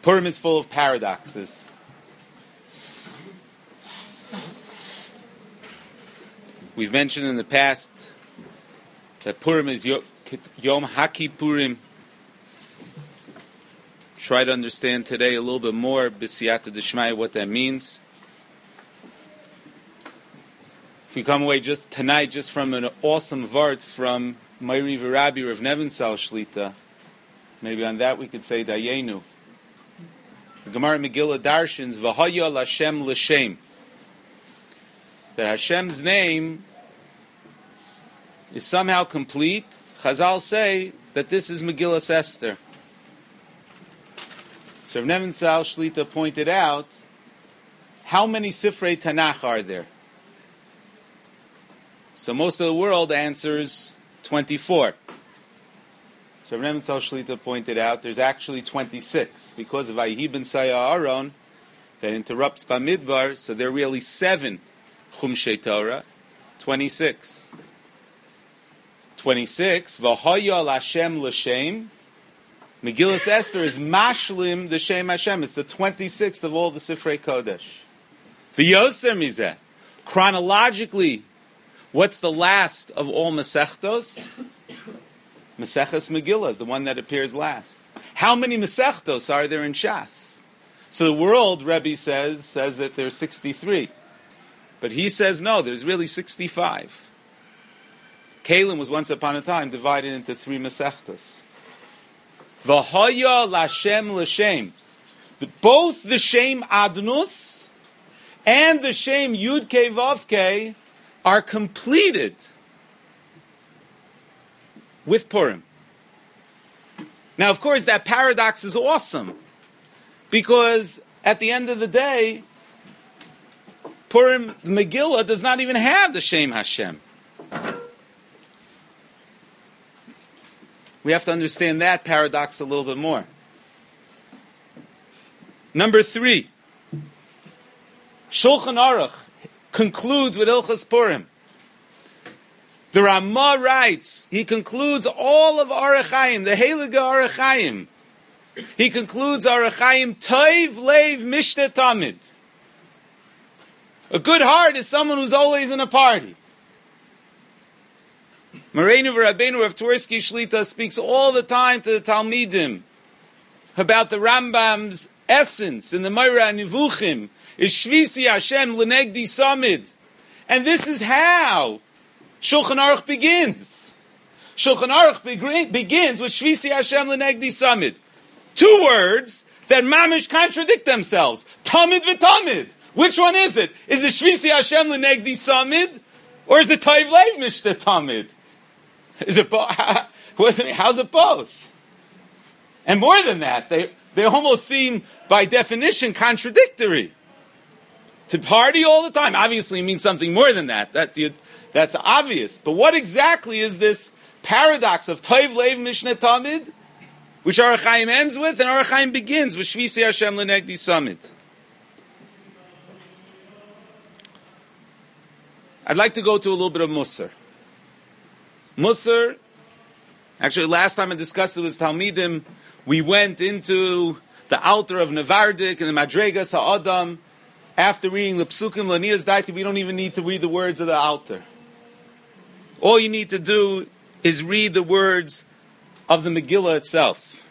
Purim is full of paradoxes. We've mentioned in the past that Purim is Yom HaKippurim. Try to understand today a little bit more, B'siyata D'Shmaya, what that means. If we come away tonight from an awesome vart from Meiri V'Rabbi Rav Nevinsal Shlita, maybe on that we could say Dayenu. The Gemara Megillah Darshans V'Haya L'Hashem L'Shem, that Hashem's name is somehow complete. Chazal say that this is Megillas Esther. So Rav Nevinsal Shlita pointed out, how many Sifrei Tanakh are there? So most of the world answers 24. So Rav Nevinsal Shlita pointed out there's actually 26 because of Vayihi ben Saya Aaron that interrupts Bamidbar. So there are really 7 Chumshei Torah, 26. 26. V'Haya L'Hashem L'Shem. Megillas Esther is Mashlim the Shem Hashem. It's the 26th of all the Sifrei Kodesh. V'Yoser Mizeh. Chronologically, what's the last of all Masechtos? Maseches Megillah is the one that appears last. How many Masechtos are there in Shas? So the world, Rebbe says that there's 63. But he says no, there's really 65. Kalim was once upon a time divided into 3 Masechtos. V'Haya L'Hashem L'Shem. Both the Shem Adnus and the Shem Yud Kei Vav Kei are completed with Purim. Now, of course, that paradox is awesome, because at the end of the day, Purim, the Megillah, does not even have the Shem Hashem. We have to understand that paradox a little bit more. Number 3, Shulchan Aruch concludes with Ilchas Purim. The Ramah writes, he concludes all of Orach Chaim, the Heilige Orach Chaim. He concludes Orach Chaim, Toiv Leiv Mishte Tamid. A good heart is someone who's always in a party. Moreinu V'Rabbeinu Rav Twersky Shlita speaks all the time to the Talmidim about the Rambam's essence in the Meira Nivuchim is Shvisi Hashem L'Negdi Samid. And this is how Shulchan Aruch begins. Shulchan Aruch begins with Shvisi Hashem L'Negdi Samid. 2 words that mamish contradict themselves. Tamid v'tamid. Which one is it? Is it Shvisi Hashem L'Negdi Samid? Or is it Toiv Leiv Mishte Tamid? Is it both? How's it both? And more than that, they almost seem, by definition, contradictory. To party all the time obviously means something more than that. That's obvious. But what exactly is this paradox of Toiv Leiv Mishne Tamid, which Orach Chaim ends with, and Orach Chaim begins with Shvisi Hashem L'Negdi Samid? I'd like to go to a little bit of Musar. Musar, actually last time I discussed it with Talmidim, we went into the altar of Nevardik and the Madregas HaAdam. After reading the Psukim L'Niyas Daiti, we don't even need to read the words of the altar. All you need to do is read the words of the Megillah itself.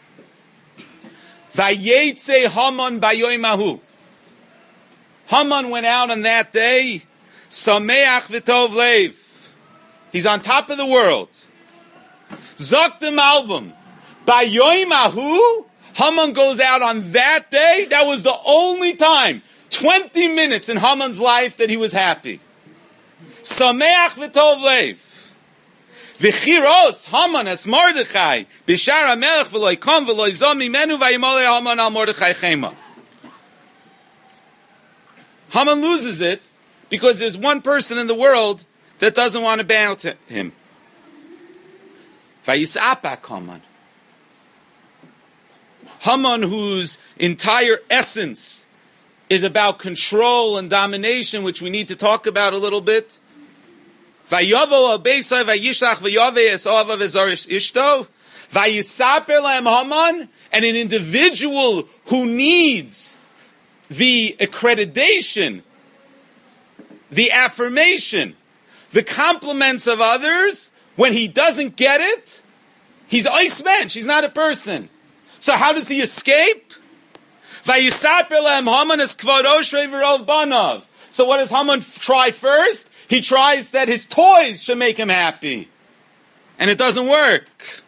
Vayetze Haman bayoim hahu. Haman went out on that day, Sameach v'tov leiv. He's on top of the world. Zaktim album. Bayoim hahu, Haman goes out on that day. That was the only time, 20 minutes in Haman's life that he was happy. Sameach v'tov leiv. V'chiros Haman es Mordechai b'shar hamelech v'lo yikam v'lo yizom mimenu v'yimolei Haman al Mordechai chema. Haman loses it because there's one person in the world that doesn't want to bow to him. Vayisapak Haman. Haman, whose entire essence is about control and domination, which we need to talk about a little bit. Vayavo al beisai vayishlach vayave es avav ezarish ishto Vayisaper lahem Haman, and an individual who needs the accreditation, the affirmation, the compliments of others, when he doesn't get it, he's ice bench, he's not a person. So how does he escape? Vayisaper lahem Haman es kvod oshrei v'rov banav. So what does Haman try first? He tries that his toys should make him happy. And it doesn't work.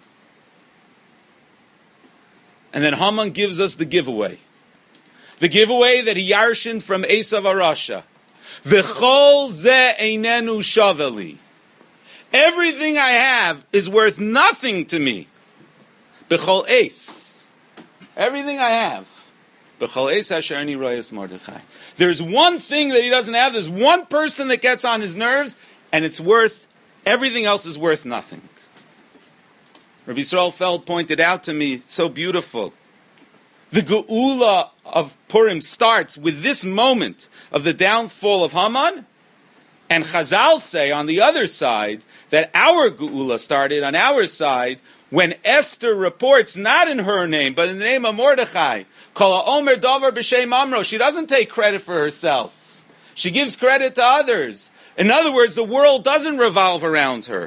And then Haman gives us the giveaway. The giveaway that he yarshined from Esav Arasha. V'chol ze einenu shaveli. Everything I have is worth nothing to me. B'chol eis. Everything I have. B'chol eis asher ani royes Mordechai. There's one thing that he doesn't have. There's one person that gets on his nerves, and it's worth, everything else is worth nothing. Rabbi Yisrael Feld pointed out to me, so beautiful. The Geula of Purim starts with this moment of the downfall of Haman, and Chazal say on the other side that our Geula started on our side when Esther reports not in her name but in the name of Mordechai. Kol Omer Davar b'Shem Amro. She doesn't take credit for herself. She gives credit to others. In other words, the world doesn't revolve around her.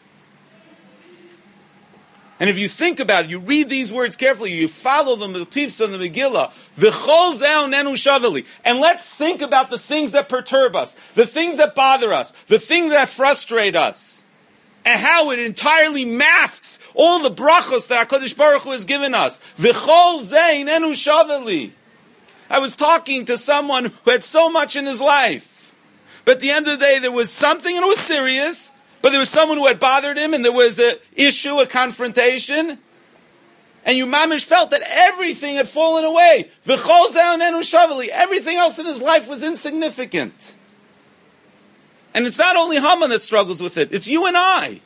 And if you think about it, you read these words carefully, you follow the motifs of the Megillah, V'chol zeh nenu shaveli, and let's think about the things that perturb us, the things that bother us, the things that frustrate us, and how it entirely masks all the brachos that HaKadosh Baruch Hu has given us. V'chol zeh nenu shaveli. I was talking to someone who had so much in his life, but at the end of the day there was something, and it was serious, but there was someone who had bothered him, and there was an issue, a confrontation, and you mamish felt that everything had fallen away. V'chol zeh nenu shaveli. Everything else in his life was insignificant. And it's not only Haman that struggles with it, it's you and I.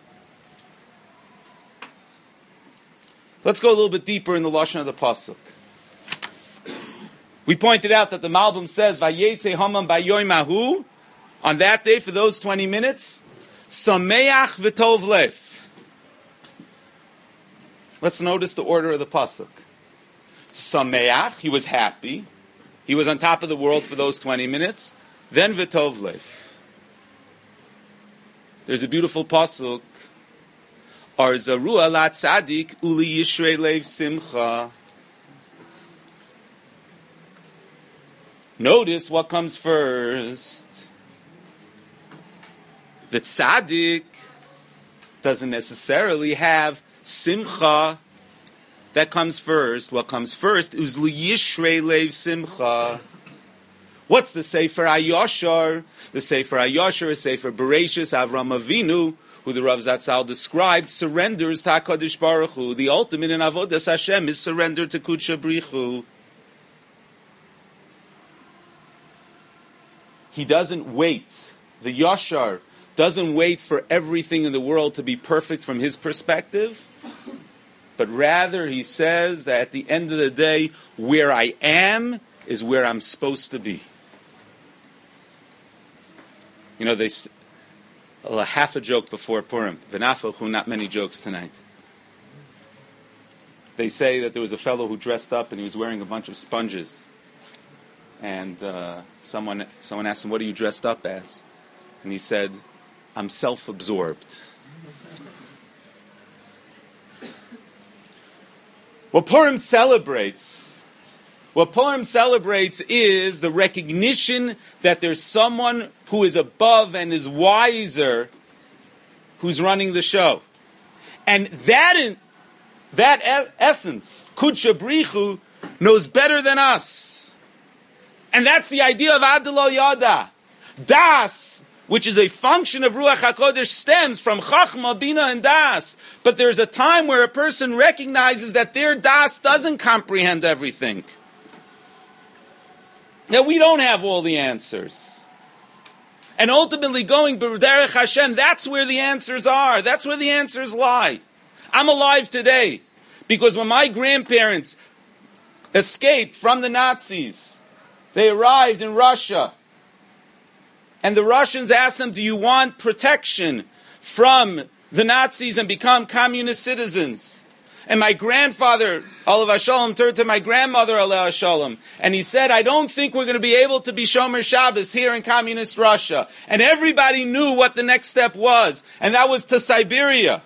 Let's go a little bit deeper in the Lashon of the Pasuk. We pointed out that the Malbim says, Vayetze Haman bayoyim hahu, on that day, for those 20 minutes, Sameach v'tov lev. Let's notice the order of the Pasuk. Sameach, he was happy. He was on top of the world for those 20 minutes. Then v'tov lev. There's a beautiful pasuk. Arzaru ala tzadik uli yishrei lev simcha. Notice what comes first. The tzaddik doesn't necessarily have simcha. That comes first. What comes first is li yishrei lev simcha. What's the Sefer HaYashar? The Sefer HaYashar is Sefer Bereshis. Avram Avinu, who the Rav Zatzal described, surrenders to HaKadosh Baruch Hu. The ultimate in Avodas Hashem is surrender to Kudsha Brichu. He doesn't wait. The Yashar doesn't wait for everything in the world to be perfect from his perspective, but rather he says that at the end of the day, where I am is where I'm supposed to be. You know, half a joke before Purim. V'nafachu, not many jokes tonight. They say that there was a fellow who dressed up and he was wearing a bunch of sponges. And someone asked him, what are you dressed up as? And he said, I'm self-absorbed. What Purim celebrates is the recognition that there's someone who is above and is wiser who's running the show. And that essence, Kudsha Brichu, knows better than us. And that's the idea of Adelo Yada. Das, which is a function of Ruach HaKodesh, stems from Chachma, Bina, and Das. But there's a time where a person recognizes that their Das doesn't comprehend everything. Now, we don't have all the answers. And ultimately, going B'derech Hashem, that's where the answers are. That's where the answers lie. I'm alive today because when my grandparents escaped from the Nazis, they arrived in Russia. And the Russians asked them, do you want protection from the Nazis and become communist citizens? And my grandfather, Olav Hashalom, turned to my grandmother, Olav Hashalom, and he said, I don't think we're going to be able to be Shomer Shabbos here in communist Russia. And everybody knew what the next step was, and that was to Siberia.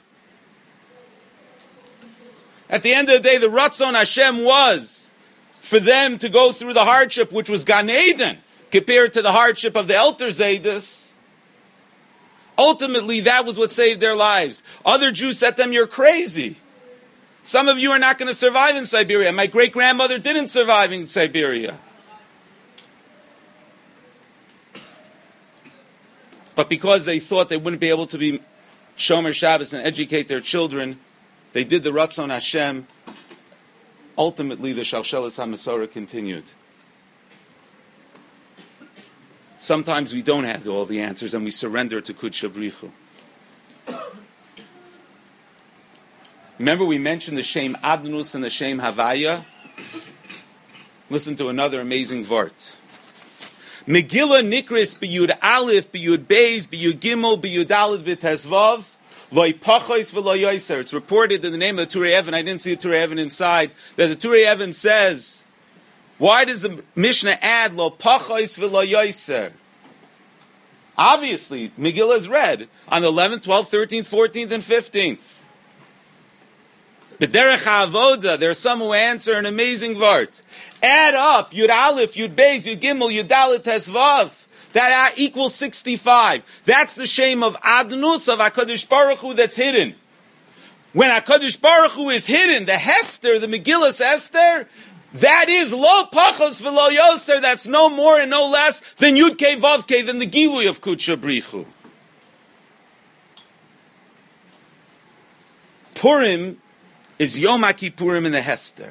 At the end of the day, the Ratzon Hashem was for them to go through the hardship, which was Gan Eden, compared to the hardship of the Elter Zaydus. Ultimately, that was what saved their lives. Other Jews said to them, you're crazy. Some of you are not going to survive in Siberia. My great-grandmother didn't survive in Siberia. But because they thought they wouldn't be able to be Shomer Shabbos and educate their children, they did the Ratzon Hashem. Ultimately, the Shalshelas HaMasorah continued. Sometimes we don't have all the answers and we surrender to Kudsha Brichu. Remember we mentioned the Shem Adnus and the Shem Havaya? Listen to another amazing vart. Megillah Nikris b'Yud Aleph, b'Yud Beis, b'Yud Gimel, b'Yud Dalet v'Tezvav, Loi Pachos v'Lo Yoser. It's reported in the name of the Turei Even, I didn't see the Turei Even inside, that the Turei Even says, why does the Mishnah add Lo Pachos v'Lo Yoser? Obviously, Megillah is read on the 11th, 12th, 13th, 14th, and 15th. B'derech ha'avoda, there are some who answer an amazing vart. Add up Yud Aleph, Yud Beis, Yud Gimel, Yud Dalet, Tesvav. That equals 65. That's the shame of Adnus of HaKadosh Baruch Hu that's hidden. When HaKadosh Baruch Hu is hidden, the Hester, the Megillas Esther, that is Lo Pachos V'Lo Yoser, that's no more and no less than Yud Kei Vav Kei, than the Gilui of Kudsha Brichu. Purim is Yom HaKippurim in the Hester.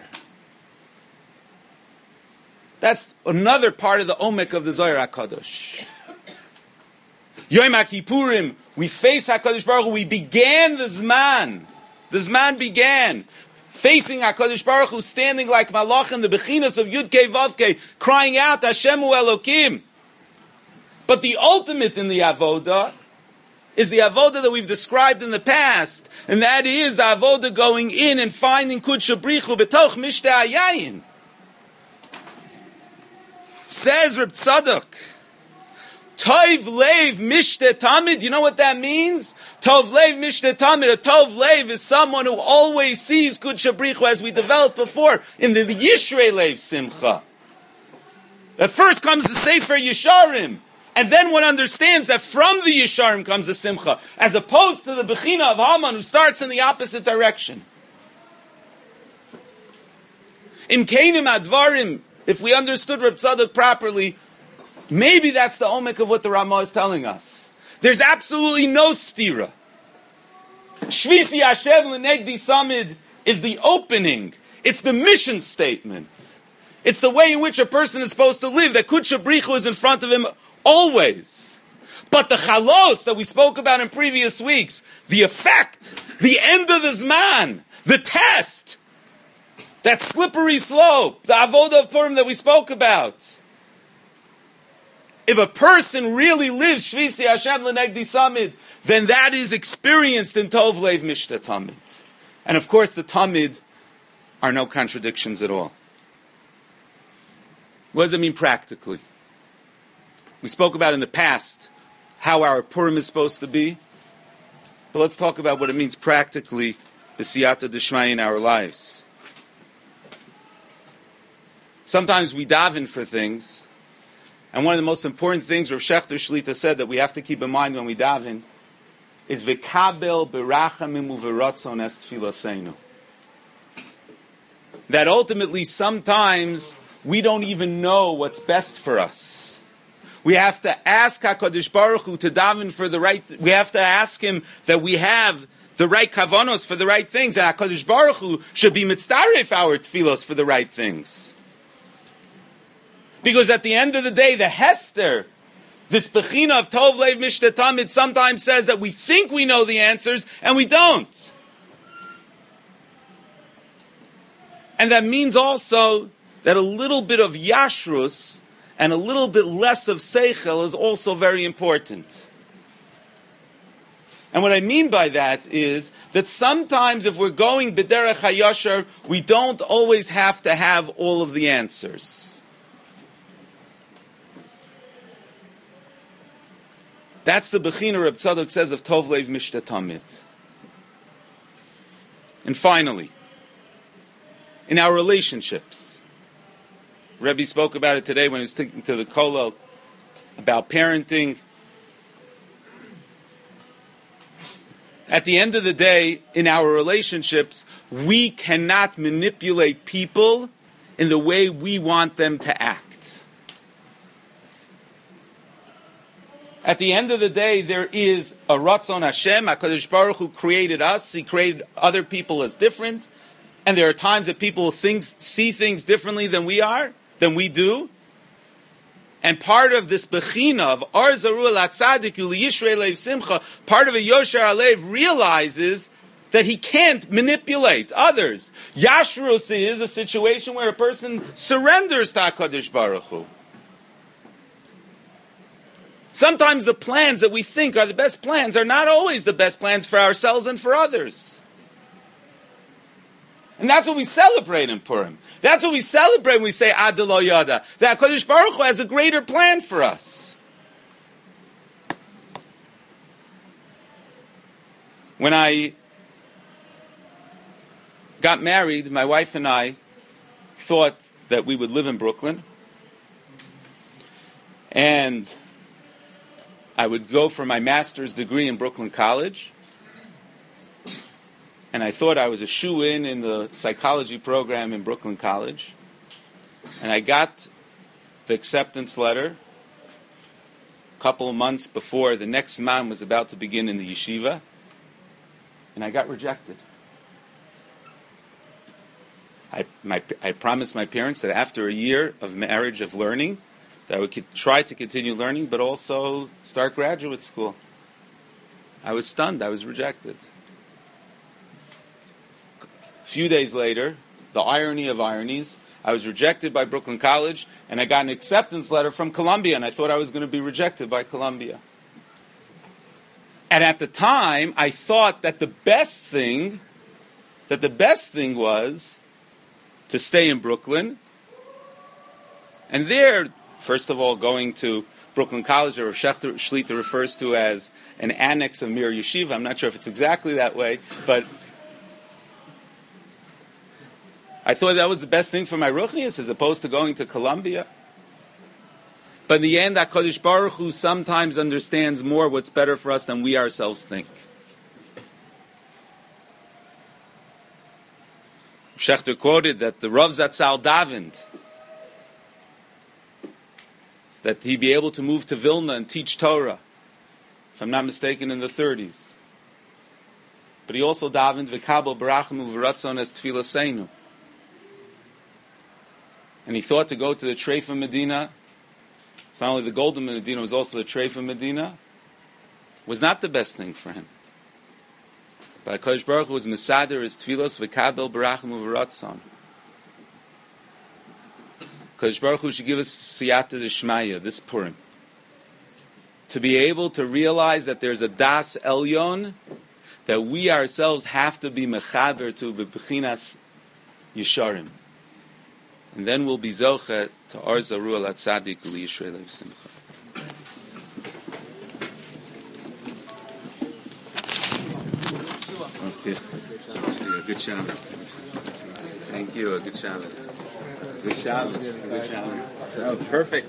That's another part of the Omek of the Zohar HaKadosh. Yom HaKippurim, we face HaKadosh Baruch Hu, we began the Zman. The Zman began. Facing HaKadosh Baruch Hu, standing like Malach in the Bechinas of Yud Kei Vav Kei, crying out, Hashem Hu Elokim. But the ultimate in the Avodah is the avoda that we've described in the past, and that is the avoda going in and finding Kudsha Brichu betoch Mishteh Hayayin. Says Reb Tzadok, Tov Lev Mishteh Tamid, you know what that means? Tov Lev Mishteh Tamid, a Tov Lev is someone who always sees Kudsha Brichu, as we developed before, in the Yishrei Lev Simcha. At first comes the Sefer Yesharim, and then one understands that from the Yesharim comes the Simcha, as opposed to the Bechina of Haman, who starts in the opposite direction. In Keinim Advarim, if we understood Reb Tzadok properly, maybe that's the omek of what the Ramah is telling us. There's absolutely no stira. Shvisi Hashem L'negdi Samid is the opening. It's the mission statement. It's the way in which a person is supposed to live, that Kudsha Brichu is in front of him always. But the chalos that we spoke about in previous weeks, the effect, the end of the Zman, the test, that slippery slope, the avodah of Purim that we spoke about. If a person really lives Shvisi Hashem L'negdi Samid, then that is experienced in Tov Lev Mishteh Tamid. And of course the Tamid are no contradictions at all. What does it mean practically? We spoke about in the past how our Purim is supposed to be. But let's talk about what it means practically, the Siyata D'Shmai in our lives. Sometimes we daven for things, and one of the most important things Rav Shechter Shlita said that we have to keep in mind when we daven is V'kabel berachamim u'v'ratzon es tfilaseinu. That ultimately sometimes we don't even know what's best for us. We have to ask HaKadosh Baruch Hu to daven for the right, we have to ask Him that we have the right kavanos for the right things, and HaKadosh Baruch Hu should be mitzdaref our tfilos for the right things. Because at the end of the day, the Hester, this Bechina of Tov Lev Mishteh Tamid, sometimes says that we think we know the answers, and we don't. And that means also that a little bit of Yashrus and a little bit less of Seichel is also very important. And what I mean by that is that sometimes if we're going b'derech hayashar, we don't always have to have all of the answers. That's the Bechina Reb Tzadok says of Tov Lev Mishtatamid. And finally, in our relationships, Rebbe spoke about it today when he was speaking to the Kollel about parenting. At the end of the day, in our relationships, we cannot manipulate people in the way we want them to act. At the end of the day, there is a Ratzon Hashem, HaKadosh Baruch Hu created us, He created other people as different, and there are times that people see things differently than we do. And part of this bechina of Ar Zaru Al Tzadik Yishrei Leiv Simcha, part of a Yosher Alev realizes that he can't manipulate others. Yashrus is a situation where a person surrenders to HaKadosh Baruch Hu. Sometimes the plans that we think are the best plans are not always the best plans for ourselves and for others. And that's what we celebrate in Purim. That's what we celebrate when we say Ad Lo Yada. That HaKadosh Baruch Hu has a greater plan for us. When I got married, my wife and I thought that we would live in Brooklyn. And I would go for my master's degree in Brooklyn College. And I thought I was a shoo-in in the psychology program in Brooklyn College. And I got the acceptance letter a couple of months before the next Zman was about to begin in the yeshiva. And I got rejected. I promised my parents that after a year of marriage, of learning, that I would try to continue learning, but also start graduate school. I was stunned. I was rejected. A few days later, the irony of ironies, I was rejected by Brooklyn College, and I got an acceptance letter from Columbia, and I thought I was going to be rejected by Columbia. And at the time, I thought that the best thing was to stay in Brooklyn, and there, first of all, going to Brooklyn College, or Rav Shechter Shlita refers to as an annex of Mir Yeshiva. I'm not sure if it's exactly that way, but I thought that was the best thing for my Ruchnius as opposed to going to Columbia. But in the end, HaKadosh Baruch Hu sometimes understands more what's better for us than we ourselves think. Shechter quoted that the Rav Zatzal davened that he be able to move to Vilna and teach Torah, if I'm not mistaken, in the 30s. But he also davened v'kabel barachim u'v'ratzon es tfilaseinu. And he thought to go to the Treifa Medina. It's not only the Golden Medina, it was also the Treifa Medina. Was not the best thing for him. But HaKadosh Baruch Hu was Mesader his tfilos v'kabel barachim u'v'ratzon. HaKadosh Baruch Hu should give us siyata d'shmaya, this Purim, to be able to realize that there's a das elyon that we ourselves have to be mechaber to b'bechinas yisharim. And then we'll be zoche to Ar Zaru Al Tzadik Yishrei Leiv Simcha. Okay. Good Shabbos. Thank you. Good Shabbos. Good Shabbos. Good Shabbos. So perfect.